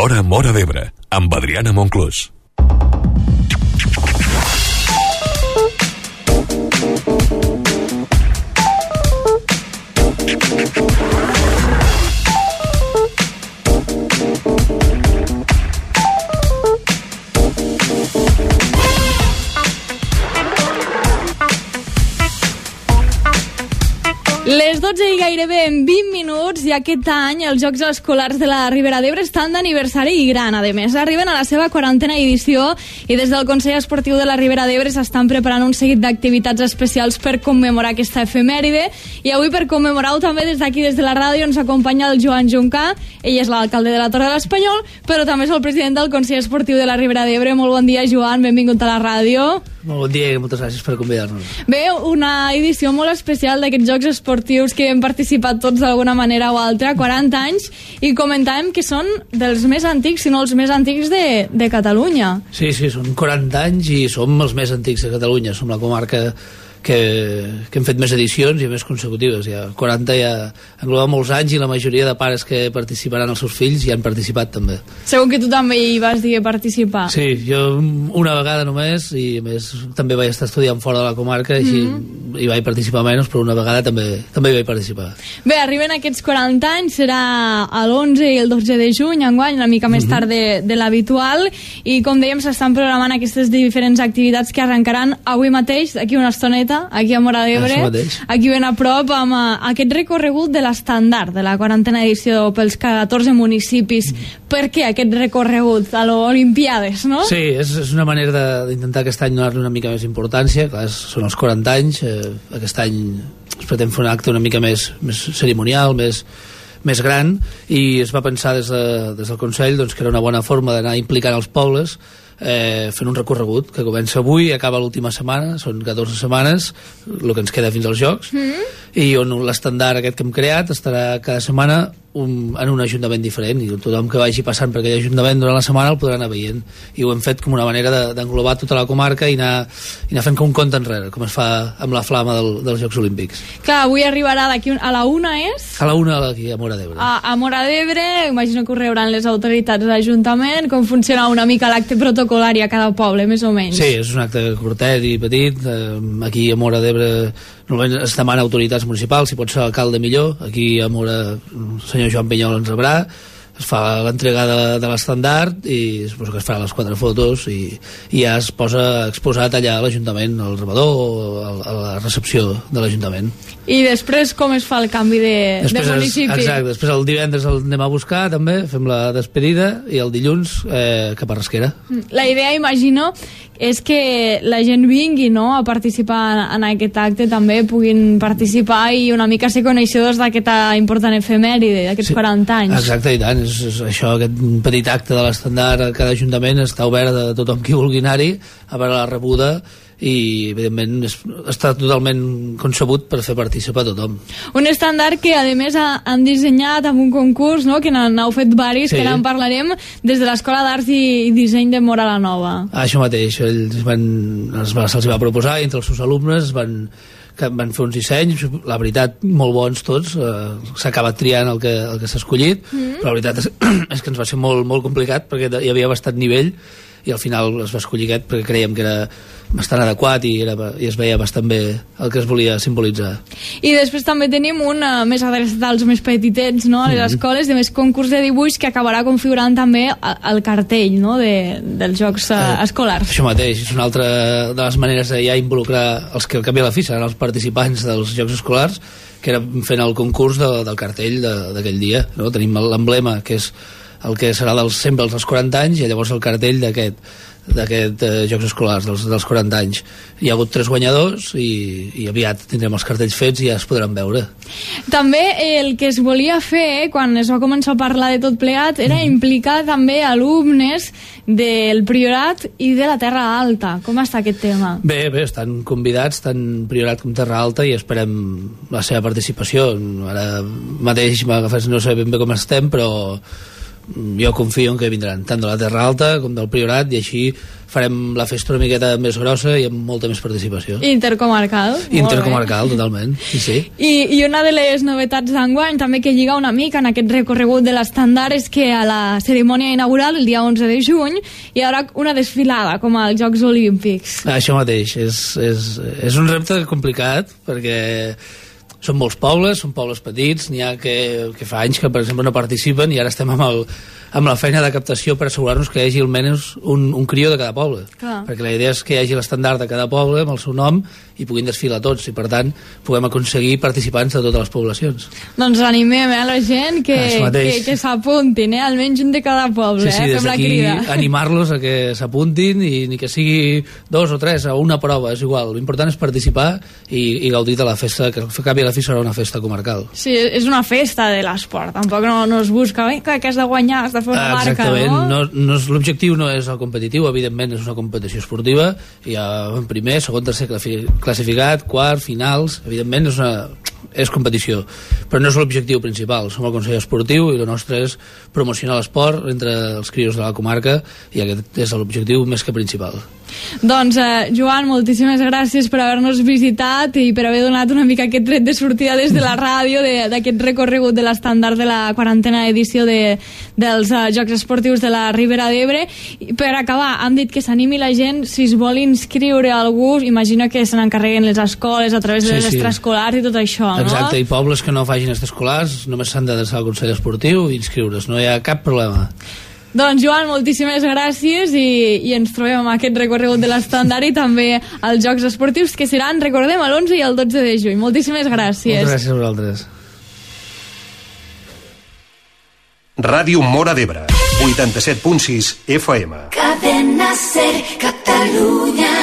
L'Hora Móra d'Ebre, amb Adriana Monclús. Les 12 i gairebé en 20 minuts, i aquest any els Jocs Escolars de la Ribera d'Ebre estan d'aniversari i gran, a més. Arriben a la seva 40a edició i des del Consell Esportiu de la Ribera d'Ebre s'estan preparant un seguit d'activitats especials per commemorar aquesta efemèride, i avui per commemorar-ho també des d'aquí, des de la ràdio, ens acompanya el Joan Juncà. Ell és l'alcalde de la Torre de l'Espanyol, però també és el president del Consell Esportiu de la Ribera d'Ebre. Molt bon dia, Joan, benvingut a la ràdio. Molt bon dia i moltes gràcies per convidar-nos. Bé, una edició molt especial d'aquests Jocs Esportius que hem participat tots d'alguna manera o altra, 40 anys, i comentàvem que són dels més antics, si no els més antics de Catalunya. Sí, són 40 anys i som els més antics de Catalunya. Som la comarca que hem fet més edicions i més consecutives. Ja 40 ja engloba molts anys i la majoria de pares que participaran els seus fills hi han participat també. Segur que tu també hi vas dir participar. Sí, jo una vegada només, i a més també vaig estar estudiant fora de la comarca, així hi vaig participar menys, però una vegada també hi vaig participar. Bé, arriben aquests 40 anys, serà l'11 i el 12 de juny, enguany, una mica més tard de l'habitual, i com dèiem, s'estan programant aquestes diferents activitats que arrencaran avui mateix, d'aquí una estoneta, aquí a Móra d'Ebre, aquí ben a prop, amb aquest recorregut de l'estandard de la 40a edició pels 14 municipis. Per què aquest recorregut a l'Olimpiades, no? Sí, és una manera d'intentar aquest any donar-li una mica més importància. Clar, són els 40 anys, aquest any es pretén fer un acte una mica més cerimonial, més gran, i es va pensar des del Consell doncs, que era una bona forma d'anar implicant els pobles, fent un recorregut que comença avui i acaba l'última setmana. Són 14 setmanes el que ens queda fins als Jocs, i on l'estandard aquest que hem creat estarà cada setmana en un ajuntament diferent, i tothom que vagi passant per aquell ajuntament durant la setmana el podrà anar veient, i ho hem fet com una manera d'englobar tota la comarca i anar fent com un compte enrere, com es fa amb la flama dels Jocs Olímpics. Clar, avui arribarà d'aquí a la una, és? A la una aquí a Móra d'Ebre. A Móra d'Ebre, imagino que ho rebran les autoritats de l'Ajuntament. Com funciona una mica l'acte protocolari a cada poble, més o menys? Sí, és un acte curtet i petit. Aquí a Móra d'Ebre normalment es demana autoritats municipals, si pot ser alcalde millor. Aquí a Móra el senyor Joan Pinyol ens rebrà, es fa l'entrega de l'estandard i suposo que es faran les 4 fotos i ja es posa exposat allà a l'Ajuntament, al rebedor o a la recepció de l'Ajuntament. I després com es fa el canvi de municipi? Exacte, després el divendres el anem a buscar també, fem la despedida, i el dilluns cap a Rasquera. La idea, imagino, és que la gent vingui, no?, a participar en aquest acte, també puguin participar i una mica ser coneixedors d'aquesta important efemèride, d'aquests 40 anys. Exacte, i tant, és això, aquest petit acte de l'estandard a cada ajuntament està obert a tothom qui vulgui anar-hi a veure la rebuda, i evidentment està totalment concebut per fer participar tothom. Un estandard que a més han dissenyat amb un concurs, no?, que n'heu fet varis, sí, que ara en parlarem, des de l'Escola d'Arts i Disseny de Móra la Nova. Això mateix, se'ls va proposar i entre els seus alumnes van fer uns dissenys, la veritat molt bons tots, s'ha acabat triant el que s'ha escollit, però la veritat és que ens va ser molt, molt complicat perquè hi havia bastant nivell, i al final es va escollir aquest perquè creiem que era bastant adequat i es veia bastant bé el que es volia simbolitzar. I després també tenim un més adreçat als més petitets, no?, a les escoles, de més concurs de dibuix, que acabarà configurant també el cartell, no?, dels Jocs Escolars. Això mateix, és una altra de les maneres de ja involucrar els que al cap i a la fi seran els participants dels Jocs Escolars, que era fent el concurs del cartell d'aquell dia, no? Tenim l'emblema, que és el que serà sempre els 40 anys, i llavors el cartell d'aquest Jocs Escolars dels 40 anys. Hi ha hagut 3 guanyadors i aviat tindrem els cartells fets i ja es podran veure. També el que es volia fer quan es va començar a parlar de tot plegat era implicar també alumnes del Priorat i de la Terra Alta. Com està aquest tema? Bé, estan convidats tant Priorat com Terra Alta i esperem la seva participació. Ara mateix no sé ben bé com estem, però jo confio en que vindran tant de la Terra Alta com del Priorat, i així farem la festa una miqueta més grossa i amb molta més participació. Intercomarcal. Intercomarcal, totalment, sí. I una de les novetats d'enguany, també que lliga una mica en aquest recorregut de l'estàndard, és que a la cerimònia inaugural, el dia 11 de juny, hi haurà una desfilada, com als Jocs Olímpics. Això mateix, és un repte complicat, perquè són molts pobles, són pobles petits, n'hi ha que fa anys que, per exemple, no participen, i ara estem amb la feina de captació per assegurar-nos que hi hagi almenys un crió de cada poble. Clar. Perquè la idea és que hi hagi l'estandard de cada poble amb el seu nom i puguin desfilar tots, i per tant puguem aconseguir participants de totes les poblacions. Doncs animem la gent que s'apuntin, almenys un de cada poble. Sí, des d'aquí animar-los a que s'apuntin, i ni que sigui 2 o 3 a una prova, és igual. L'important és participar i gaudir de la festa, que al cap i a la fi serà una festa comarcal. Sí, és una festa de l'esport, tampoc no es busca que has de guanyar, has de fer una marca, exactament, no? L'objectiu no és el competitiu, evidentment és una competició esportiva, hi ha en primer, segon, tercer classificat, quart, finals, evidentment és competició, però no és l'objectiu principal. Som el Consell Esportiu i el nostre és promocionar l'esport entre els crios de la comarca, i aquest és l'objectiu més que principal. Doncs, Joan, moltíssimes gràcies per haver-nos visitat i per haver donat una mica aquest tret de sortida des de la ràdio d'aquest recorregut de l'estàndard de la 40a edició dels Jocs Esportius de la Ribera d'Ebre. I per acabar, han dit que s'animi la gent, si es vol inscriure algú, imagino que se n'encarreguen les escoles a través de les extraescolars i tot això, no? Exacte, i pobles que no facin extraescolars només s'han d'adreçar al Consell Esportiu i inscriure's, no hi ha cap problema. Doncs, Joan, moltíssimes gràcies i ens trobem amb aquest recorregut de l'estàndard i també als Jocs Esportius, que seran, recordem, l'11 i el 12 de juny. Moltíssimes gràcies. Moltes gràcies a vosaltres. Ràdio Móra d'Ebre, 87.6 FM. Cadena Ser, Catalunya.